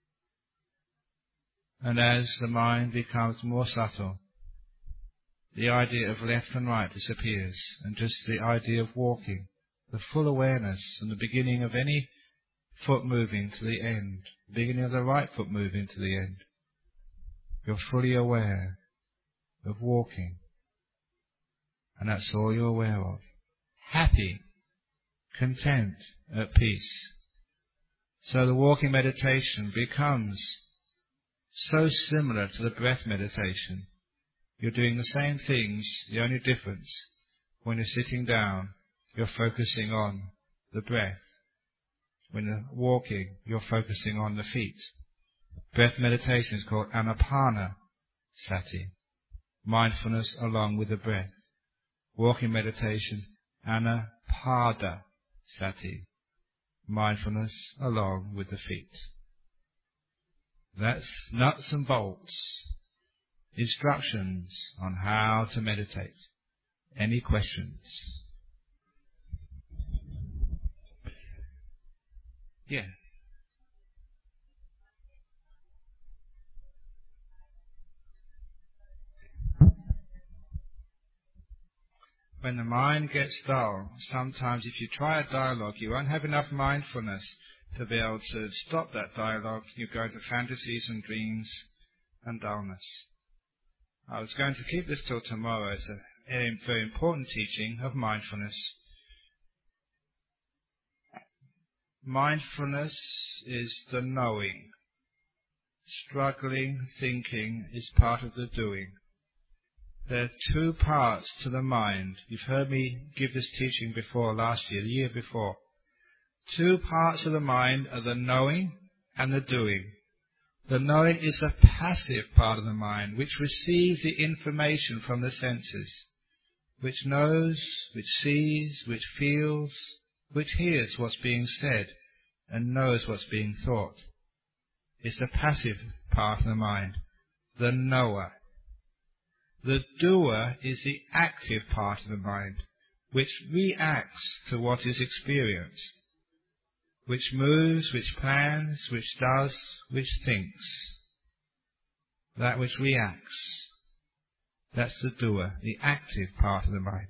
And as the mind becomes more subtle, the idea of left and right disappears, and just the idea of walking, the full awareness from the beginning of any foot moving to the end, beginning of the right foot moving to the end. You're fully aware of walking, and that's all you're aware of. Happy, content, at peace. So the walking meditation becomes so similar to the breath meditation. You're doing the same things, the only difference, when you're sitting down, you're focusing on the breath. When you're walking, you're focusing on the feet. Breath meditation is called anapanasati, mindfulness along with the breath. Walking meditation, anapadasati, mindfulness along with the feet. That's nuts and bolts. Instructions on how to meditate. Any questions? Yeah. When the mind gets dull, sometimes if you try a dialogue, you won't have enough mindfulness to be able to stop that dialogue. You go into fantasies and dreams and dullness. I was going to keep this till tomorrow. It's a very important teaching of mindfulness. Mindfulness is the knowing. Struggling, thinking is part of the doing. There are two parts to the mind. You've heard me give this teaching before, last year, the year before. Two parts of the mind are the knowing and the doing. The knowing is the passive part of the mind, which receives the information from the senses, which knows, which sees, which feels, which hears what's being said and knows what's being thought. It's the passive part of the mind, the knower. The doer is the active part of the mind, which reacts to what is experienced, which moves, which plans, which does, which thinks. That which reacts. That's the doer, the active part of the mind.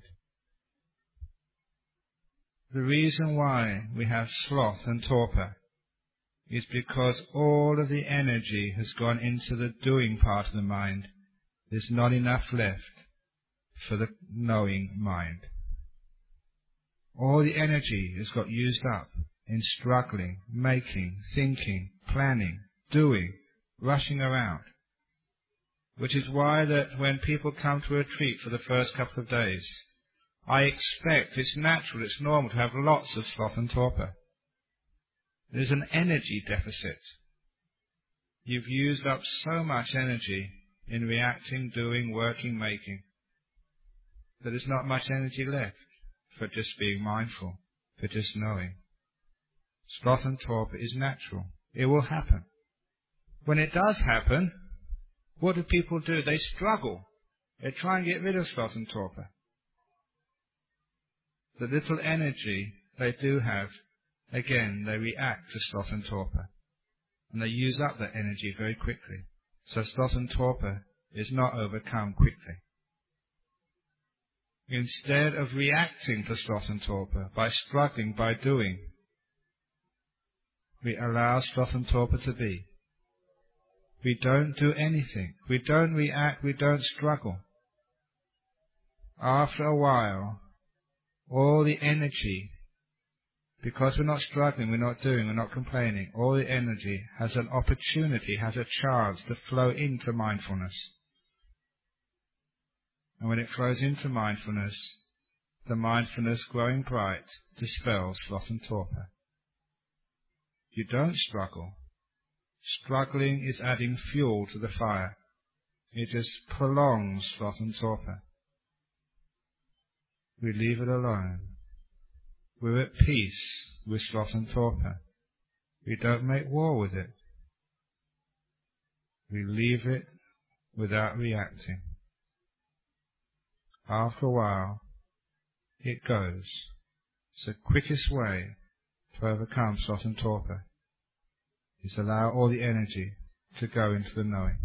The reason why we have sloth and torpor is because all of the energy has gone into the doing part of the mind. There's not enough left for the knowing mind. All the energy has got used up in struggling, making, thinking, planning, doing, rushing around. Which is why that when people come to a retreat for the first couple of days, I expect it's natural, it's normal to have lots of sloth and torpor. There's an energy deficit. You've used up so much energy in reacting, doing, working, making, that there's not much energy left for just being mindful, for just knowing. Sloth and torpor is natural. It will happen. When it does happen, what do people do? They struggle. They try and get rid of sloth and torpor. The little energy they do have, again, they react to sloth and torpor. And they use up that energy very quickly. So sloth and torpor is not overcome quickly. Instead of reacting to sloth and torpor by struggling, by doing, we allow sloth and torpor to be. We don't do anything. We don't react. We don't struggle. After a while, all the energy, because we're not struggling, we're not doing, we're not complaining, all the energy has an opportunity, has a chance to flow into mindfulness. And when it flows into mindfulness, the mindfulness growing bright dispels sloth and torpor. You don't struggle. Struggling is adding fuel to the fire. It just prolongs sloth and torpor. We leave it alone. We're at peace with sloth and torpor. We don't make war with it. We leave it without reacting. After a while, it goes. It's the quickest way to overcome sloth and torpor, is allow all the energy to go into the knowing.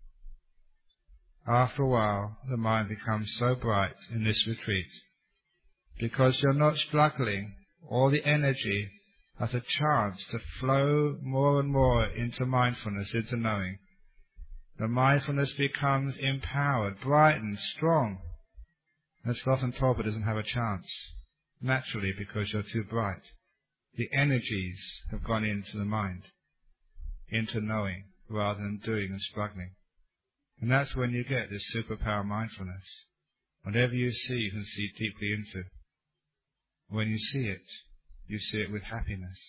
After a while, the mind becomes so bright in this retreat, because you're not struggling, all the energy has a chance to flow more and more into mindfulness, into knowing. The mindfulness becomes empowered, brightened, strong, and sloth and torpor doesn't have a chance, naturally, because you're too bright. The energies have gone into the mind, into knowing, rather than doing and struggling. And that's when you get this superpower mindfulness. Whatever you see, you can see deeply into. When you see it with happiness.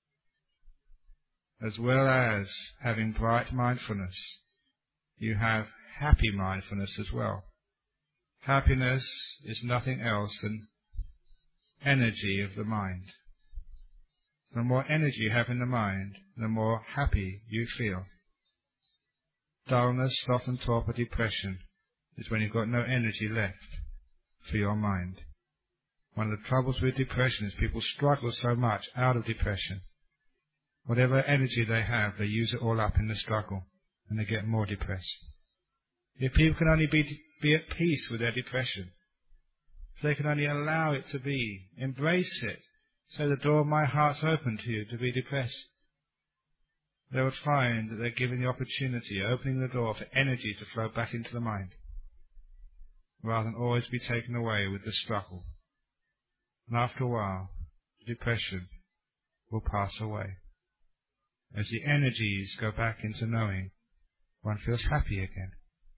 As well as having bright mindfulness, you have happy mindfulness as well. Happiness is nothing else than energy of the mind. The more energy you have in the mind, the more happy you feel. Dullness, sloth and torpor, depression is when you've got no energy left for your mind. One of the troubles with depression is people struggle so much out of depression. Whatever energy they have, they use it all up in the struggle, and they get more depressed. If people can only be at peace with their depression, if they can only allow it to be, embrace it, say the door of my heart's open to you to be depressed, they would find that they're given the opportunity, opening the door for energy to flow back into the mind, rather than always be taken away with the struggle. And after a while, depression will pass away. As the energies go back into knowing, one feels happy again.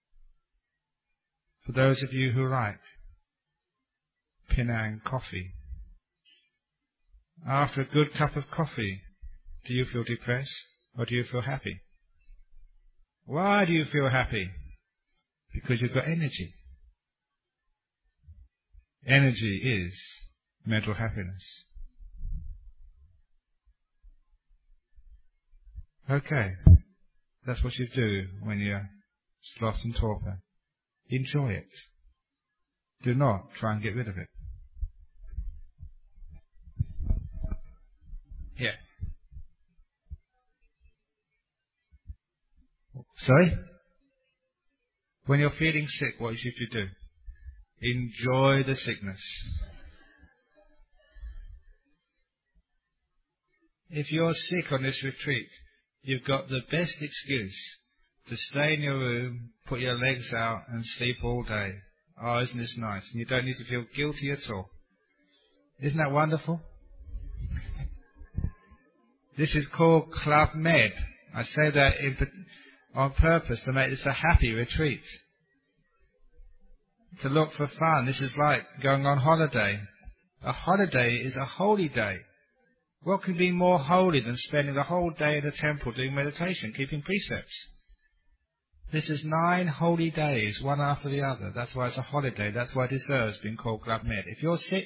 For those of you who like Penang coffee, after a good cup of coffee, do you feel depressed or do you feel happy? Why do you feel happy? Because you've got energy. Energy is mental happiness. Okay, that's what you do when you're sloth and torpor. Enjoy it. Do not try and get rid of it. Yeah. Sorry? When you're feeling sick, what should you do? Enjoy the sickness. If you're sick on this retreat, you've got the best excuse to stay in your room, put your legs out and sleep all day. Oh, isn't this nice? And you don't need to feel guilty at all. Isn't that wonderful? This is called Club Med. I say that on purpose to make this a happy retreat. To look for fun. This is like going on holiday. A holiday is a holy day. What can be more holy than spending the whole day in the temple doing meditation, keeping precepts? This is 9 holy days, one after the other. That's why it's a holiday. That's why it deserves being called Club Med. If you're sick,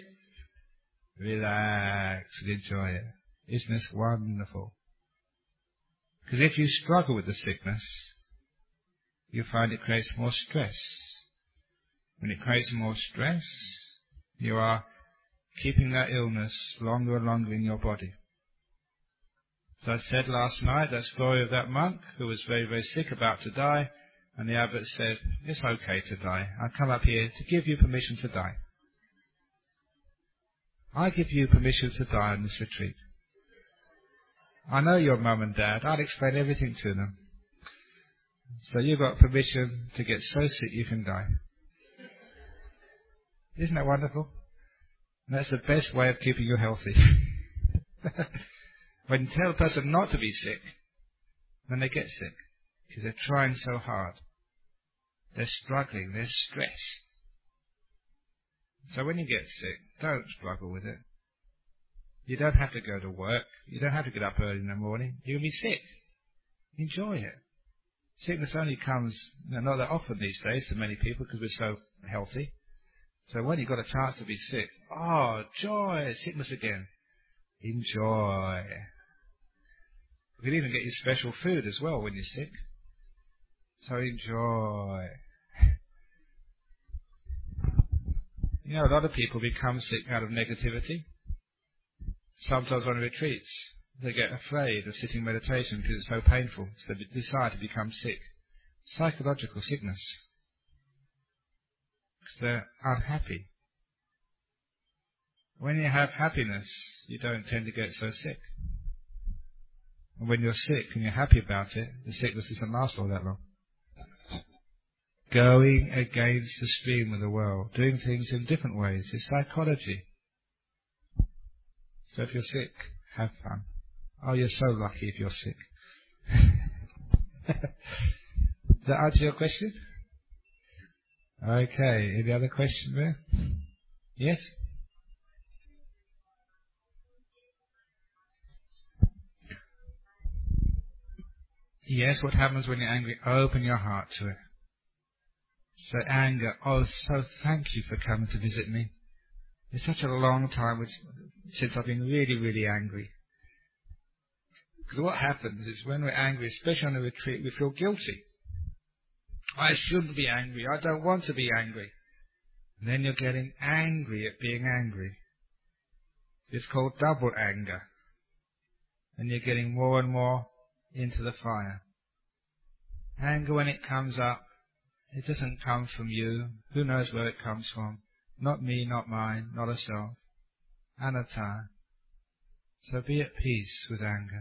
relax and enjoy it. Isn't this wonderful? Because if you struggle with the sickness, you find it creates more stress. When it creates more stress, you are keeping that illness longer and longer in your body. So I said last night, that story of that monk who was very, very sick, about to die, and the abbot said, it's okay to die. I've come up here to give you permission to die. I give you permission to die on this retreat. I know your mum and dad. I'll explain everything to them. So you've got permission to get so sick you can die. Isn't that wonderful? And that's the best way of keeping you healthy. When you tell a person not to be sick, then they get sick. Because they're trying so hard. They're struggling. They're stressed. So when you get sick, don't struggle with it. You don't have to go to work. You don't have to get up early in the morning. You'll be sick. Enjoy it. Sickness only comes, not that often these days to many people because we're so healthy. So when you've got a chance to be sick, oh, joy, sickness again. Enjoy. We can even get you special food as well when you're sick. So enjoy. You know, a lot of people become sick out of negativity. Sometimes on retreats, they get afraid of sitting meditation because it's so painful, so they decide to become sick. Psychological sickness. Because they're unhappy. When you have happiness, you don't tend to get so sick. And when you're sick and you're happy about it, the sickness doesn't last all that long. Going against the stream of the world, doing things in different ways, is psychology. So if you're sick, have fun. Oh, you're so lucky if you're sick. Does that answer your question? Okay, any other question there? Yes? Yes, what happens when you're angry? Open your heart to it. So anger, oh, so thank you for coming to visit me. It's such a long time since I've been really, really angry. Because what happens is when we're angry, especially on a retreat, we feel guilty. I shouldn't be angry. I don't want to be angry. And then you're getting angry at being angry. It's called double anger. And you're getting more and more into the fire. Anger, when it comes up, it doesn't come from you. Who knows where it comes from? Not me, not mine, not a self. Anatta. So be at peace with anger.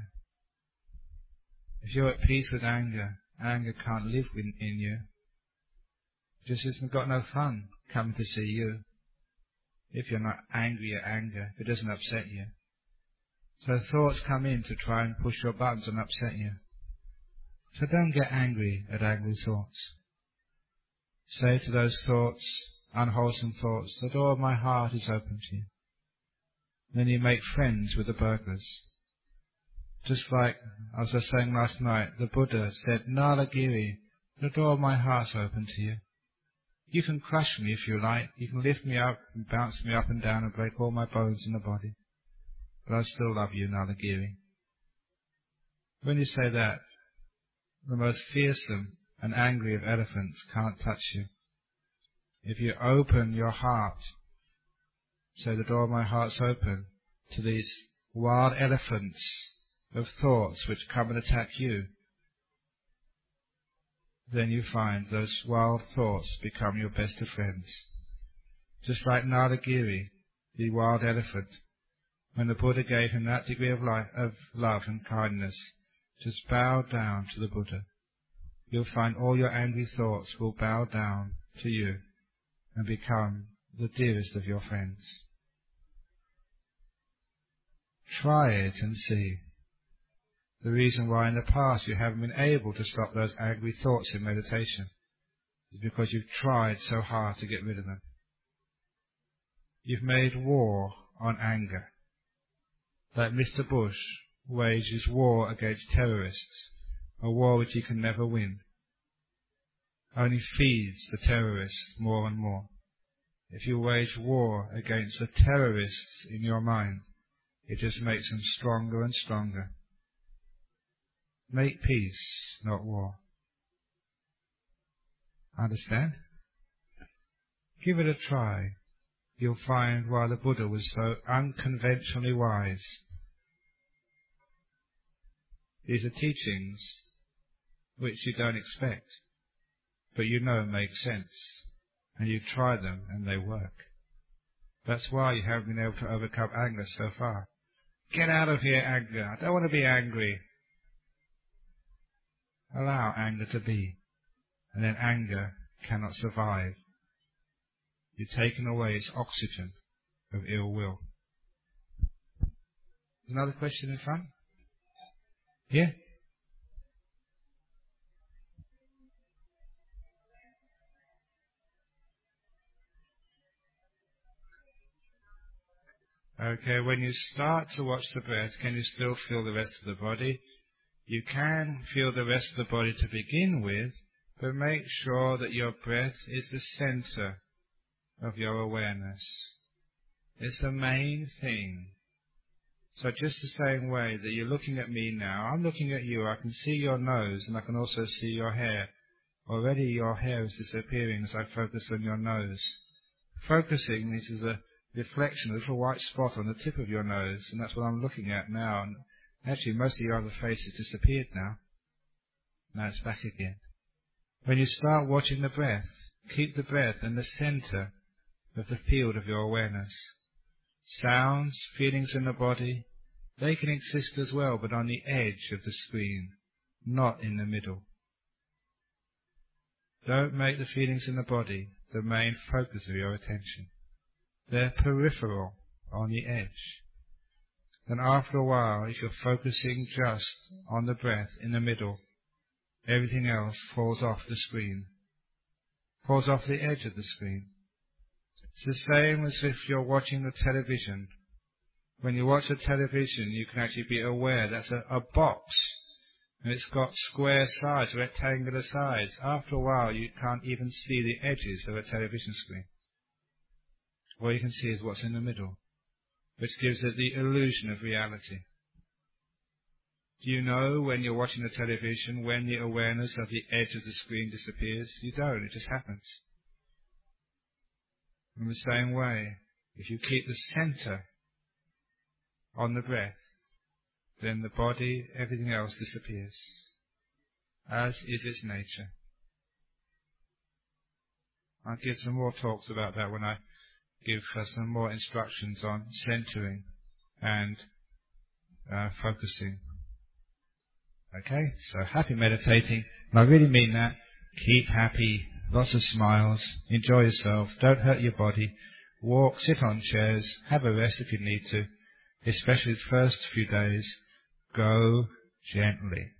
If you're at peace with anger, anger can't live in you. Just hasn't got no fun coming to see you. If you're not angry at anger, if it doesn't upset you. So thoughts come in to try and push your buttons and upset you. So don't get angry at angry thoughts. Say to those thoughts, unwholesome thoughts, the door of my heart is open to you. Then you make friends with the burglars. Just like, as I was saying last night, the Buddha said, Nalagiri, the door of my heart's open to you. You can crush me if you like. You can lift me up and bounce me up and down and break all my bones in the body. But I still love you, Nalagiri. When you say that, the most fearsome and angry of elephants can't touch you. If you open your heart, say the door of my heart's open to these wild elephants of thoughts which come and attack you, then you find those wild thoughts become your best of friends. Just like Nalagiri, the wild elephant, when the Buddha gave him that degree of love and kindness, just bow down to the Buddha. You'll find all your angry thoughts will bow down to you and become the dearest of your friends. Try it and see. The reason why in the past you haven't been able to stop those angry thoughts in meditation is because you've tried so hard to get rid of them. You've made war on anger. Like Mr. Bush wages war against terrorists, a war which he can never win. Only feeds the terrorists more and more. If you wage war against the terrorists in your mind, it just makes them stronger and stronger. Make peace, not war. Understand? Give it a try. You'll find why the Buddha was so unconventionally wise. These are teachings which you don't expect, but you know make sense, and you try them and they work. That's why you haven't been able to overcome anger so far. Get out of here, anger. I don't want to be angry. Allow anger to be, and then anger cannot survive. You've taken away its oxygen of ill will. There's another question in front? Yeah? Okay, when you start to watch the breath, can you still feel the rest of the body? You can feel the rest of the body to begin with, but make sure that your breath is the center of your awareness. It's the main thing. So just the same way that you're looking at me now, I'm looking at you, I can see your nose and I can also see your hair. Already your hair is disappearing as I focus on your nose. Focusing, this is a reflection, a little white spot on the tip of your nose, and that's what I'm looking at now. And actually, most of your other face has disappeared now. Now it's back again. When you start watching the breath, keep the breath in the center of the field of your awareness. Sounds, feelings in the body, they can exist as well, but on the edge of the screen, not in the middle. Don't make the feelings in the body the main focus of your attention. They're peripheral, on the edge. Then after a while, if you're focusing just on the breath in the middle, everything else falls off the screen, falls off the edge of the screen. It's the same as if you're watching the television. When you watch the television, you can actually be aware that's a box, and it's got square sides, rectangular sides. After a while, you can't even see the edges of a television screen. All you can see is what's in the middle, which gives it the illusion of reality. Do you know when you're watching the television when the awareness of the edge of the screen disappears? You don't, it just happens. In the same way, if you keep the center on the breath, then the body, everything else disappears, as is its nature. I'll give some more talks about that when I give some more instructions on centering and focusing. Okay, so happy meditating, and I really mean that. Keep happy, lots of smiles, enjoy yourself, don't hurt your body, walk, sit on chairs, have a rest if you need to, especially the first few days, go gently.